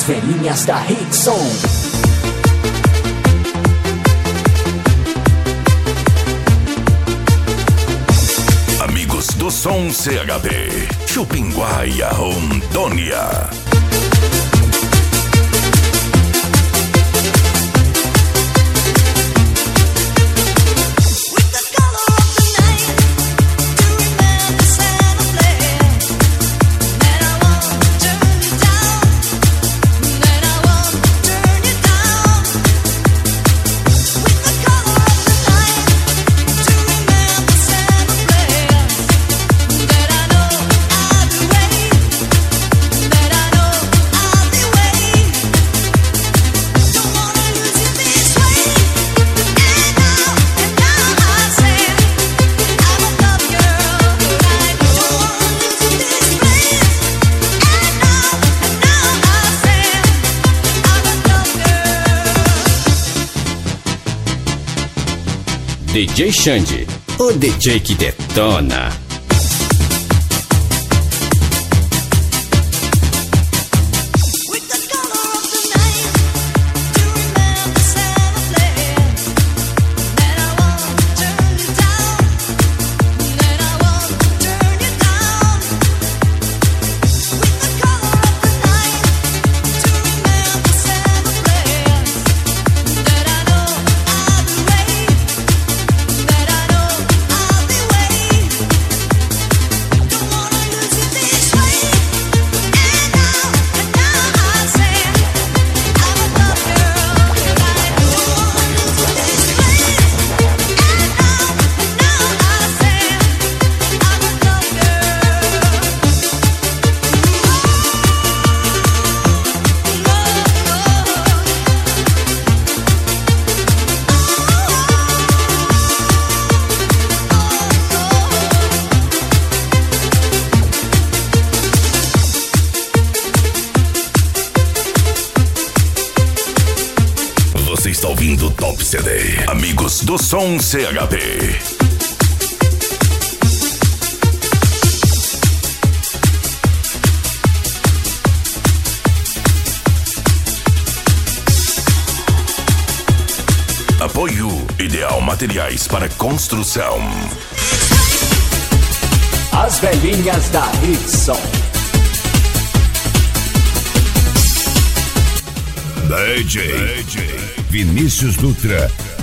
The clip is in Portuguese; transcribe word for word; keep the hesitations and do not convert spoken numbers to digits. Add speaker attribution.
Speaker 1: velhinhas da Rickson.
Speaker 2: Amigos do Som C H P, Chupinguaia, Rondônia.
Speaker 3: D J Xande, o D J que detona.
Speaker 2: Você está ouvindo Top C D, Amigos do Som C H P. Apoio Ideal Materiais para Construção.
Speaker 1: As velhinhas da Rickson.
Speaker 2: D J, D J Vinícius Dutra